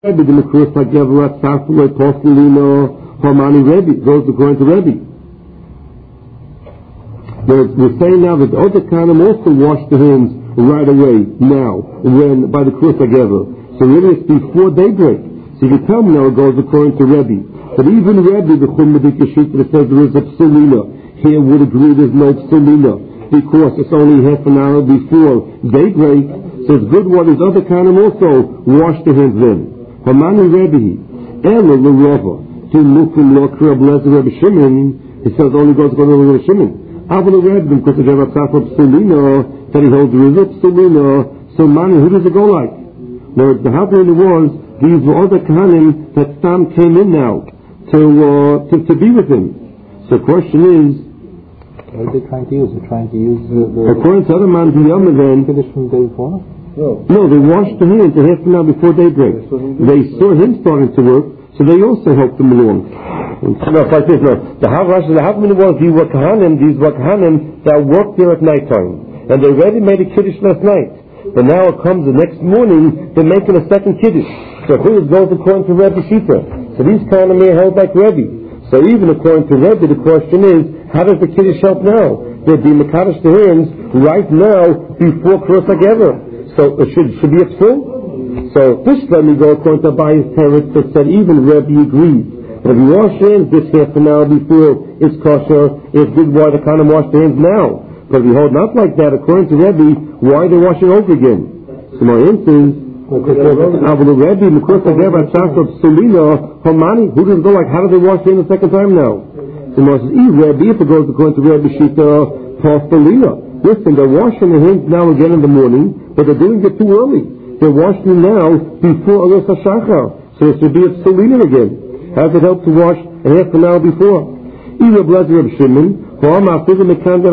Rebbe, the Mekros Hagever Atzafle Postelino Homani Rebbe, goes according to Rebbe. We're saying now that the other Kahanim also washed the hands right away, now, when, by the Mekros Hagever. So really it's before daybreak. So you can tell me now it goes according to Rebbe. But even Rebbe, the Chummadik Yeshit, that says there is a Psalina, here would agree there's no Psalina, because it's only half an hour before daybreak. So it's good what his other Kahanim also washed the hands then. Hamani Rebbe, Ela L'Rova, to Mukim L'Okra B'Lezer Rebbe Shimon, it says only goes according to Rebbe Shimon. Avon Rebbe, because the Rebbe Tzafah Psalina, that he holds there is a Psalina, so Mani, who does it go like? Now, the happening was, these were other Kahanim that Stam came in now to be with him. So the question is, what are they trying to use? They're trying to use the according to other man, the Yom then, finish from the day before? No, they washed the hands a half an hour before daybreak. They saw him starting to work, so they also helped him along. No, it's like this. No, the happening was these were Kahanim that worked there at nighttime, and they already made a kiddush last night. But now it comes the next morning, they're making a second kiddush. So who goes according to Rebbe Shita? So these Kahanim are held like Rebbe. So even according to Rebbe, the question is, how does the kiddush help now? They'd be mekadosh the hands right now before Kros Hagever. So it should be a full. So this let me go according to Abaye's teretz that said even Rebbe agrees. But if you wash hands this half an hour before it's kosher, it's good why the Kahanim wash their hands now. But if you hold not like that, according to Rebbe, why are they washing over again? So my answer is, Rebbe, Mekros Hagever Atzafle Psalina Homani, who does it go like? How do they wash their hands the second time now? So my answer is, Rebbe, if it goes according to Rebbe Shita Postelina. Listen, they're washing their hands now again in the morning, but they're doing it too early. They're washing now before Aros HaShachar. So it should be a Psalina again. How does it help to wash a half an hour before? You said you don't have to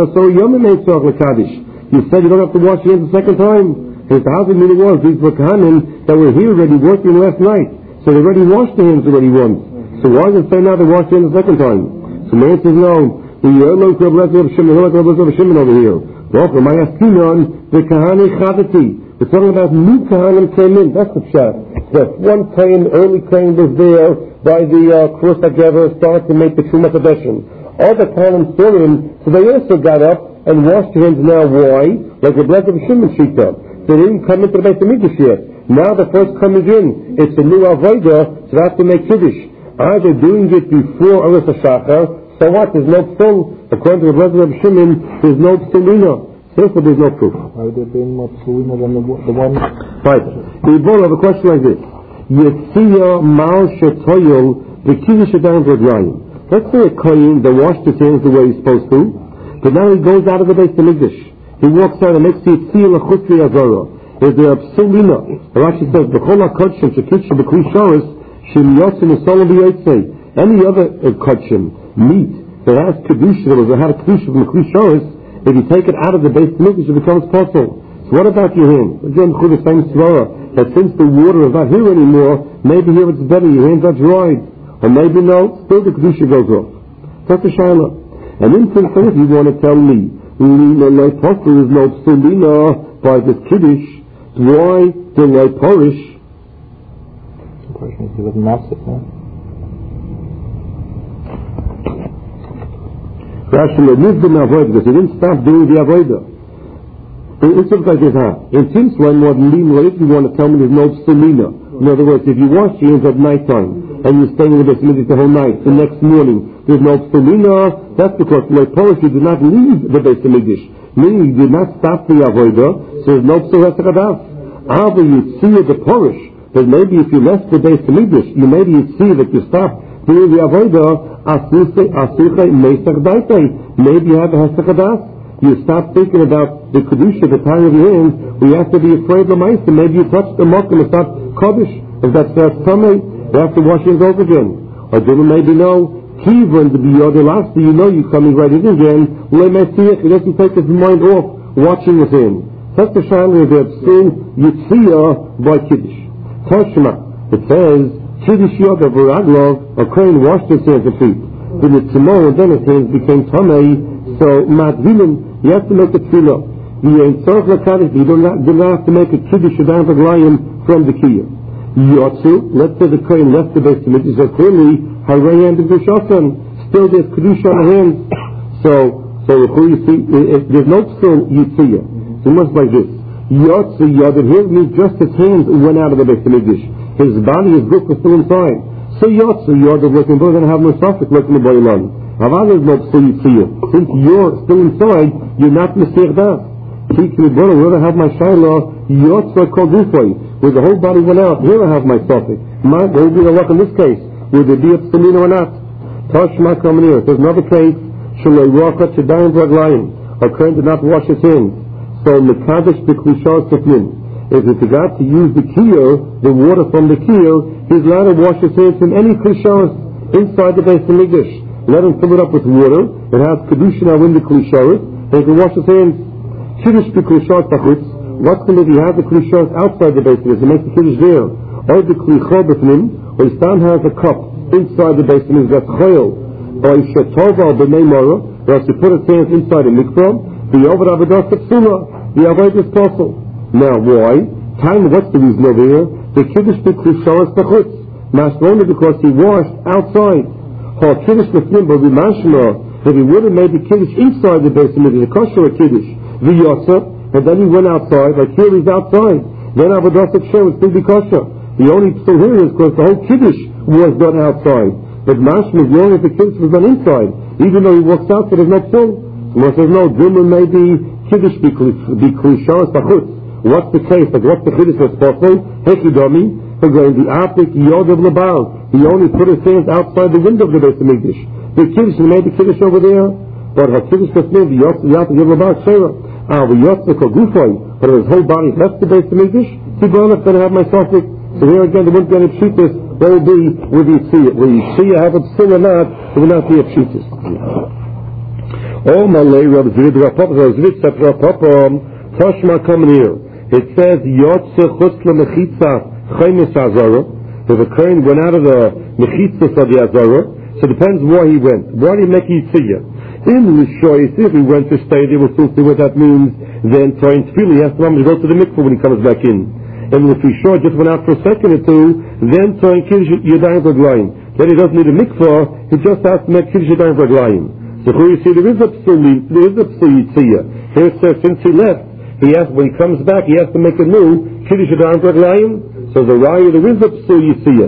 wash your hands the second time. His housing meaning was these were Kahanim that were here already working last night. So they already washed their hands already once. So why does it say now they wash their hands the second time? So the answer is no. The Shimon over here. Welcome, I ask you on the Kahani Chavati. We're talking about new Kahanim came in. That's the pshat. That one Kain, early Kain was there by the Kros Hagever, started to make the Truma Kadeshim. Other Kahanim saw him, so they also got up and washed their hands now. Why? Like the blessed of Shimon Shita. They didn't come into the Beit HaMikdash yet. Now the first coming in, it's a new Avodah, so they have to make Kiddush. Either doing it before Aros HaShachar, so what? There's no full. According to the blessed of Shimon, there's no Psalina. Therefore, there's no proof. Why would there be more Psalina than the one? Right. The Ebola have a question like this. Yetziya Mal Shetoyel the Kiddush Adayim V'Yayim. Let's say a Kohen that washed his hands the way he's supposed to, but now he goes out of the Beit HaMikdash. He walks out and makes the Yetziya L'Chutzi Azara. Is there a Psalina? Rashi says, B'chol HaKodshim Shekitshim B'Kli Shoros Shim Yotzim Esolam B'Yotzei. Any other Kodshim, meat, that has Kedusha, that had a Kedusha from B'Kli Shoros, if you take it out of the Beit HaMikdash, it becomes possible. So what about your hand? Again, the same svara, that since the water is not here anymore, maybe here it's better, your hands are dried. Or maybe no, still the Kedusha goes off. That's a shaila. And in principle, if you want to tell me, there is no Psalina by this Kiddush, why the Porish? The question is, he was massive, huh? Rashi lived in avodah because he didn't stop doing the avodah. It's like this, in since when more than if you want to tell me there's no Psalina. In other words, if you wash your hands at nighttime and you're staying with the Beit HaMikdash the whole night, the next morning there's no Psalina, that's because like Polish you did not leave the Beit HaMikdash, meaning you did not stop the avodah, so there's no Psalina Chadav. However, you see the Polish, that maybe if you left the Beit HaMikdash, maybe you see that you stopped doing the avodah. Maybe you have a Hesach. You stop thinking about the Kedusha, the time of your hands, we have to be afraid of the mice, and maybe you touch the Mokum, it's not Kaddish. If that's tummy, you have to wash your hands over again. Or do maybe no, Kivon to be the last, you know you're coming right in again, he doesn't take his mind off watching his hand. That's the Shana of sin Yitziyah by Kiddush. Tashma, it says, Kiddush Yoda V'Raglov, a Kohen washed his hands and feet. Then the tomorrow, then his hands became Tamei, so Madvilim, you have to make a tefillah. You don't have to make a Kiddush Adayim V'Glayim from the Kiyah. Yotzu, let's say the Kohen left the Beis Hamikdash, so clearly, Harayan the Gushasan, still there's Kedusha on the hands. So you see, there's no psul Yitziyah. So much like this. Yotzu Yodin, here means just his hands went out of the Beis Hamikdash. His body, his book was still inside. So Yotzu Yodin, looking, we're going to have no suffix looking the Boilan. Havana is no psul Yitziyah. Since you're still inside, you're not Messiah Das. Teach me, brother, where I have my Shiloh, Yotzu Kodufay. Where the whole body went out, here I have my suffix. What would be the luck in this case? Would there be a psalina or not? Tashma coming here. There's another case, Shaloi Raka Chedayim Braglayim. A Kohen did not wash his hands. So, Mekadesh B'Klishar Sifnim. If he forgot to use the kiyur, the water from the kiyur, he's allowed to wash his hands from any Klishar inside the Beis Hamikdash. Let him fill it up with water. It has Kedushin in the Klishar. And he can wash his hands. Kiddush B'Klishar Tachutz. What's the if he has the klishos outside the Beis Hamikdash, he makes the kiddush there. Or the klicho b'fnim, or he stand has a cup inside the Beis Hamikdash that's choil. Or he shetova b'nei mora, or else he put his hands inside the mikvah, the over avodah psula, the avodah is possible. Now why? Time, what's the reason over here? The kiddush b'klishos tachutz. Mashma only because he washed outside. Or kiddush b'fnim, but mashma, if he would have made the kiddush inside the Beis Hamikdash, the kosher kiddush, the yosef, and then he went outside, like here he's outside. Then Avodah Hashem would still be kosher. The only still here is because the whole Kiddush was done outside. But Mashma is the only if the Kiddush was done inside. Even though he walks out, so there's no psul. Unless there's no Dilma, maybe Kiddush be Klishas Bachutz. What's the case? Like what's the Kiddush that's possible? Hekidomi, again, the Apik Yod of Labal. He only put his hands outside the window of the Beis Hamikdash. The Kiddush, he made the Kiddush over there. But HaKiddush was named the Yod of Labal Shera. But his whole body left the Beis Hamikdash. Tibona's going to have my suffix. So here again, there won't be any pshitis. There will be with Yitziyah. Will Yitziyah have a psul or not? There will not be a pshitis. Oh, Malay, Rav Zvid, Tashma coming here. It says, Yotze chutz lemechitza chaymis azara. If a Kohen went out of the mechitza of the azara, so it depends why he went. Why did he make Yitziyah? In the choice, if he went to stay there, we'll still see what that means. Then trying to feel he has to go to the mikvah when he comes back in. And if he just went out for a second or two, then trying kiddush yadayim v'glayim. Then he doesn't need a mikvah, he just has to make kiddush yadayim v'glayim. So here you see there is a psul yitziyah. Here it says since he left, when he comes back he has to make a new kiddush yadayim v'glayim. So the raya there is a psul yitziyah.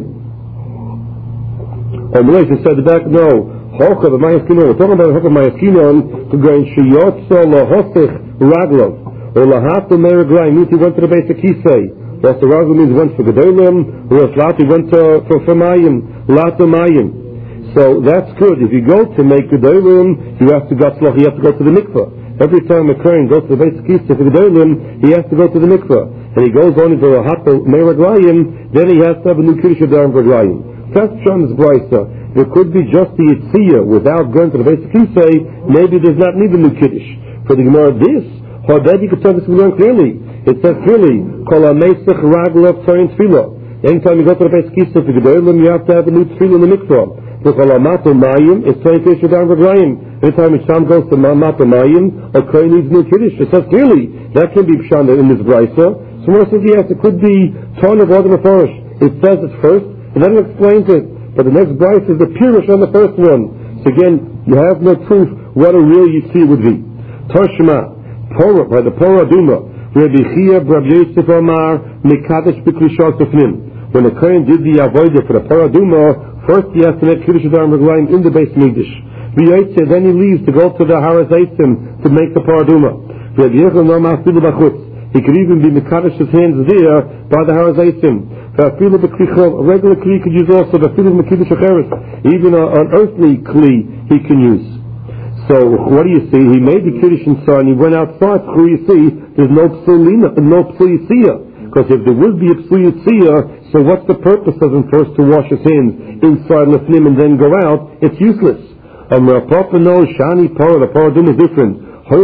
Or Malaysia said back no. We're talking about Hokav Mayaskinon to go in Shiyotzo Lahosich Raglov or Lahatu Meragrai means he went to the base of Kisei. That's the Raglov means he went for Gedolim, or Lati went for Mayim, Latu Mayim. So that's good. If you go to make Gedolim, you have to go to the mikvah. Every time a Kohen goes to the base of Kisei for Gedolim, he has to go to the mikvah. And he goes on into Lahatu Meraglayim, then he has to have a new Kiddush Yadayim Raglayim. That's Shon's Brisa. There could be just the Yitziyah without going to the base of Kisei. Maybe does not need the new Kiddush. For the Gemara, this, Hoded, you could tell this learn clearly. It says clearly, Kol HaMesech Raglav Tzayin Tefillah. Anytime you go to the base of Kisei for Gedolim, you have to have a new Tefillah in the mikvah. The Kol HaMatu Mayim is Tzayin Kiddush Yadayim Raglayim. Anytime Misham goes to Matu Mayim, a Kohen needs a new Kiddush. It says clearly, that can be Pshan in this Brisa. So when it says yes, it could be Ton of Adam Mefarish. It says it first, and then it explains it. But the next Bryce is the Pirush on the first one. So again, you have no proof what a real Yitziyah would be. Toshma, Porah, by the Porah Duma, Rabbi Chia, Rabbi Yosef Omar, Mekadesh B'Klishos Tefnim. When the Kohen did the Avodah for the Porah Duma, first he has to make Kiddush Yadayim Raglayim in the Beis Hamikdash. Then he leaves to go to the Har HaZeitim to make the Porah Duma. Rabbi Yechon Omar Silu B'Chutz. He could even be Mekadesh his hands there by the Har HaZeitim. A regular kli could use also the filu mekiddush acheres. Even an earthly kli he can use. So what do you see? He made the kiddush inside and he went outside. So you see, there's no psul yitziyah. Because if there would be a psul yitziyah, so what's the purpose of him first to wash his hands inside lefnim and then go out? It's useless. Papa knows shani parah. The paradigm is different.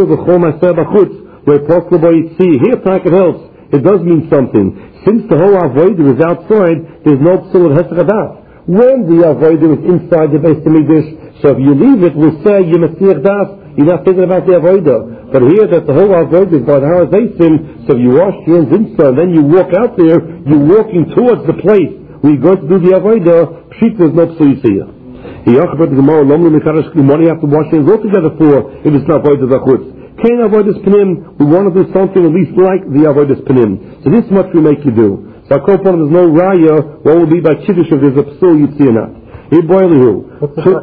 Where possible yitziyah. Here, it helps. It does mean something. Since the whole avodah is outside, there's no psul of hesach hadas. When the avodah is inside the Beis Hamikdash, so if you leave it, we'll say you mesiach das, you're not thinking about the avodah. But here that the whole avodah is by the Har Hazeisim, so if you wash your hands inside, then you walk out there, you're walking towards the place where you're going to do the avodah. Pshit, there's no psuisiyah. What do you have to wash your hands altogether for if it's not avodah zachutz? Can't avoid this panim. We want to do something at least like the avoid this panim. So this much we make you do. So I call upon there's no raya. What will be by kiddush if there's a psul you'd see or not? Yiboilu.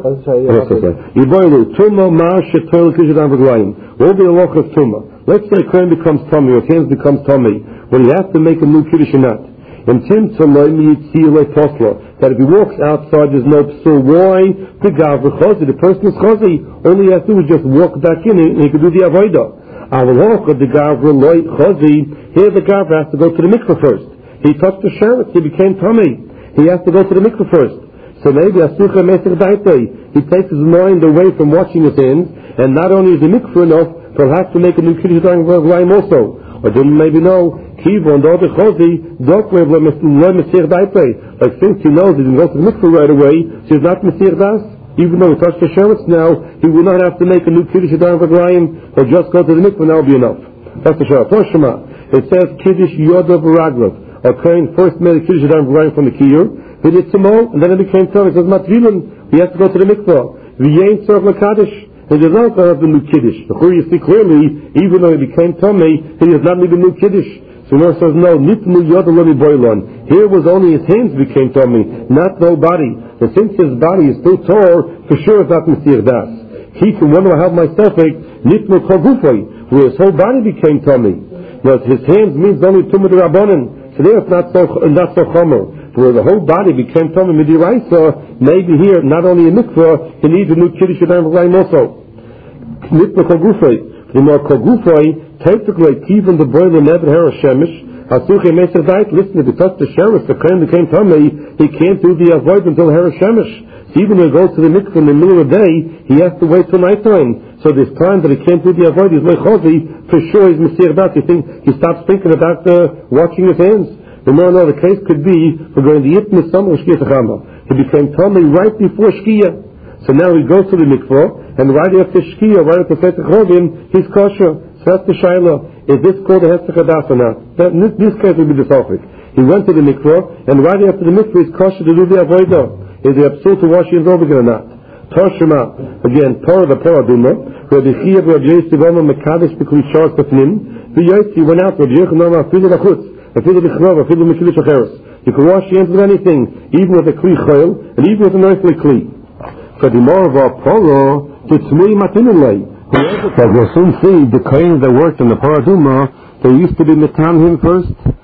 Yiboilu. Tuma mar shetoil kishadan v'glayim. What will be the loch of tuma? Let's say a kohen becomes tummy or his hands becomes tummy. Well, he has to make a new kiddush or not. And Tim that if he walks outside there's no psul. Why? The gav chazi, the person is chazi. All he has to do is just walk back in and he can do the avodah. The gav chazi. Here the gav has to go to the mikveh first. He touched the sheretz, he became tummy. He has to go to the mikveh first. So maybe asucha mesech daitei. He takes his mind away from washing his hands, and not only is the mikveh enough, but he'll have to make a new kiddush also. Or didn't maybe know Kiva and the other Chosi don't wear Mesir Daipei. Like since he knows he didn't go to the mikveh right away, so he's not Mesir Das. Even though he touched the sheretz now, he will not have to make a new Kiddush Yadayim V'Glayim, or just go to the mikveh, that will be enough. That's the sheretz. It says Kiddush Yodav V'Raglav. A kohen first made a Kiddush Yadayim V'Glayim from the Kiyur, he did Tzimo, and then it became Torah. It says Matvilin, he has to go to the mikveh. V'yein Tzorach L'Kaddish. He does not have the new kiddush. The Chur you see clearly, even though he became tummy, he does not need a new kiddush. So Gemara says no. Nitmu yoda lo boilon. Here was only his hands became tummy, not no body. And since his body is still tall, for sure it's not Mesir Das. He can wonder how myself nitmu kol where his whole body became tummy. Now his hands means only tumah de rabbanan. So there it's not so chomer. Where the whole body became tummy midiraisa, maybe here, not only a mikvah, he needs a new kiddush yadayim v'glayim also. Mikvah kol gufay. The more kol gufay, typically, even the boiler never her shemish, asuche mesech dait, listen, if he touched the sheretz, the kohen became tummy, he can't do the avoid until her shemish. So even when he goes to the mikvah in the middle of the day, he has to wait till nighttime. So this time that he can't do the avoid, he's like chosi, for sure he's mesir dat. He stops thinking about washing his hands. No, the case could be for going to Yitmis Summer Shkia Techama. He became tummy right before Shkia. So now he goes to the mikvah, and right after Shkia, right after Petach Rovim, he's kosher. So that's the Shaila. Is this called a Hesach Hadas or not? This case would be the topic. He went to the mikvah, and right after the mikvah, he's kosher to do the avodah. Is he absolute to wash his hands again or not? Toshima, again, Torah the Paraduma, Rabbi Chia, Rabbi Yisivama, Mekadesh, B'Kli Shar Tefnim, V'Yossi went out, Rabbi Yechonama, Afilu Lachutz, Afilu B'Chrov, Afilu Mekilish Acheres. You can wash your hands with anything, even with a Kli Choil, and even with an earthly Kli. So the more of our Poro, Titzmui Matinulay. As we'll soon see, the Kohen that worked in the Paraduma, they used to be Metam him first,